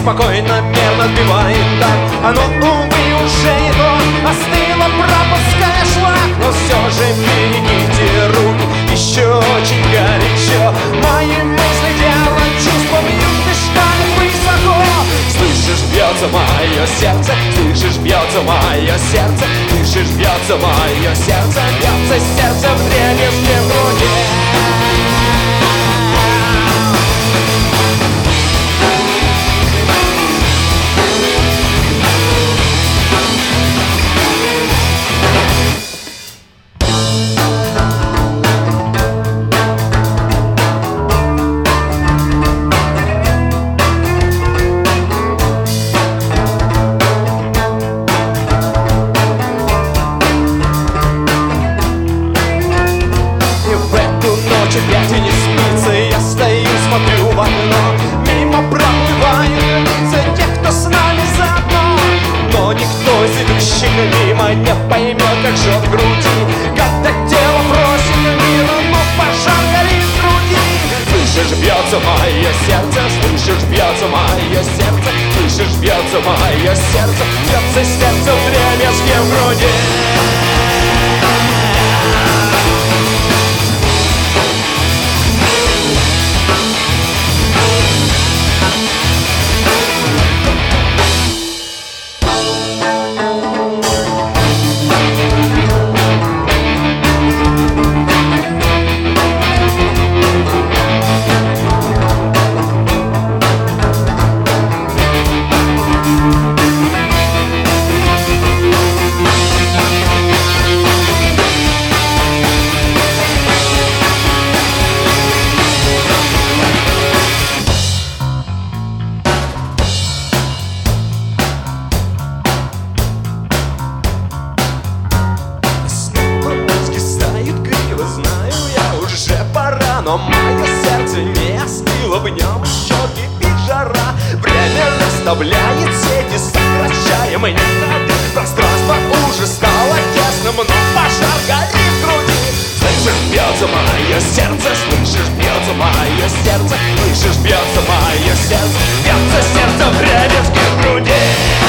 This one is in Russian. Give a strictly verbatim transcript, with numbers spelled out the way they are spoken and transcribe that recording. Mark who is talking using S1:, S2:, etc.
S1: спокойно, мерно отбивает так. Оно, увы, уже не то, остыло, пропуская шлак. Но все же берегите руки, еще очень горячо. Мои мысли делают чувства, бьют пешками высоко. Слышишь, бьется мое сердце, слышишь, бьется мое сердце, слышишь, бьется мое сердце, бьется сердце в дребезге в груди. Опять и не спится, я стою, смотрю в окно. Мимо проплывают лица тех, кто с нами заодно. Но никто из идущих мимо не поймет, как жжет в груди, когда тело просит мира, но пожар горит в груди. Слышишь, бьется мое сердце, слышишь, бьется мое сердце, слышишь, бьется мое сердце, бьется сердце в дребезге в груди. Но мое сердце не остыло, в нем еще кипит жара. Время расставляет сети, сокращая мне ходы. Пространство уже стало тесным, но пожар горит в груди. Слышишь, бьется мое сердце, слышишь, бьется мое сердце, слышишь, бьется мое сердце, бьется сердце в дребезге в груди.